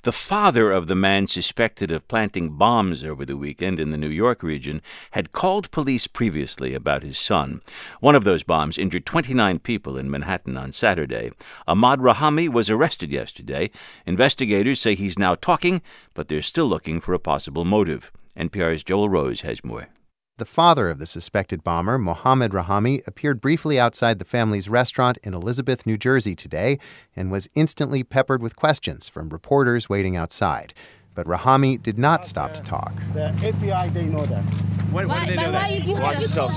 The father of the man suspected of planting bombs over the weekend in the New York region had called police previously about his son. One of those bombs injured 29 people in Manhattan on Saturday. Ahmad Rahami was arrested yesterday. Investigators say he's now talking, but they're still looking for a possible motive. NPR's Joel Rose has more. The father of the suspected bomber, Mohammed Rahami, appeared briefly outside the family's restaurant in Elizabeth, New Jersey today and was instantly peppered with questions from reporters waiting outside. But Rahami did not stop to talk. The FBI, they know that. Why did they know that? Watch yourself.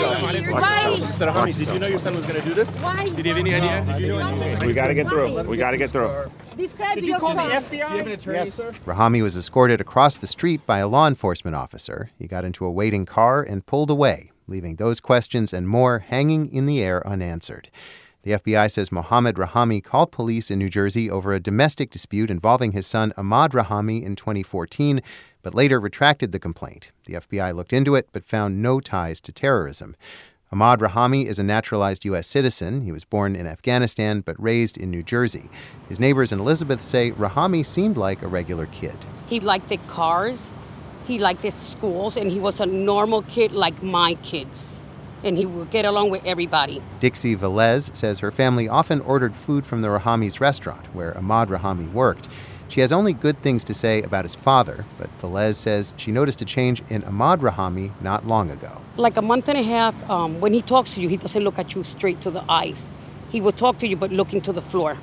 Mr. Rahami, did you know your son was going to do this? Did you have any idea? Did you know anything? We got to get through. Did you call the FBI? Do you have an attorney, sir? Rahami was escorted across the street by a law enforcement officer. He got into a waiting car and pulled away, leaving those questions and more hanging in the air unanswered. The FBI says Mohammed Rahami called police in New Jersey over a domestic dispute involving his son Ahmad Rahami in 2014, but later retracted the complaint. The FBI looked into it but found no ties to terrorism. Ahmad Rahami is a naturalized U.S. citizen. He was born in Afghanistan but raised in New Jersey. His neighbors in Elizabeth say Rahami seemed like a regular kid. He liked the cars, he liked the schools, and he was a normal kid like my kids. And he would get along with everybody. Dixie Velez says her family often ordered food from the Rahami's restaurant, where Ahmad Rahami worked. She has only good things to say about his father, but Velez says she noticed a change in Ahmad Rahami not long ago. Like a month and a half, when he talks to you, he doesn't look at you straight to the eyes. He will talk to you, but looking to the floor.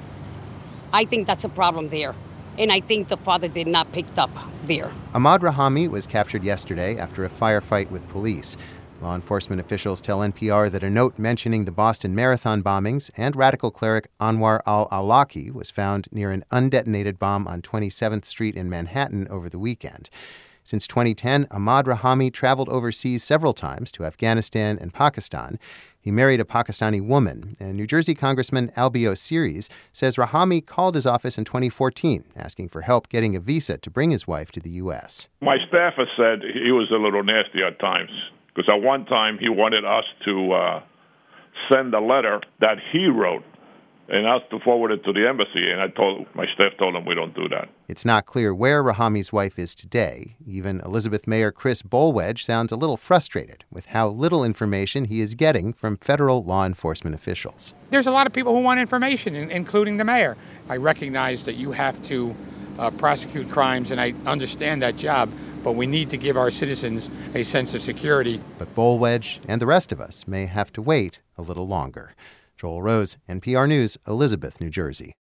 I think that's a problem there. And I think the father did not pick up there. Ahmad Rahami was captured yesterday after a firefight with police. Law enforcement officials tell NPR that a note mentioning the Boston Marathon bombings and radical cleric Anwar al-Awlaki was found near an undetonated bomb on 27th Street in Manhattan over the weekend. Since 2010, Ahmad Rahami traveled overseas several times to Afghanistan and Pakistan. He married a Pakistani woman, and New Jersey Congressman Albio Series says Rahami called his office in 2014 asking for help getting a visa to bring his wife to the U.S. My staff has said he was a little nasty at times. Because at one time he wanted us to send a letter that he wrote and us to forward it to the embassy. And my staff told him we don't do that. It's not clear where Rahami's wife is today. Even Elizabeth Mayor Chris Bolwedge sounds a little frustrated with how little information he is getting from federal law enforcement officials. There's a lot of people who want information, including the mayor. I recognize that you have to prosecute crimes, and I understand that job, but we need to give our citizens a sense of security. But Bolwedge and the rest of us may have to wait a little longer. Joel Rose, NPR News, Elizabeth, New Jersey.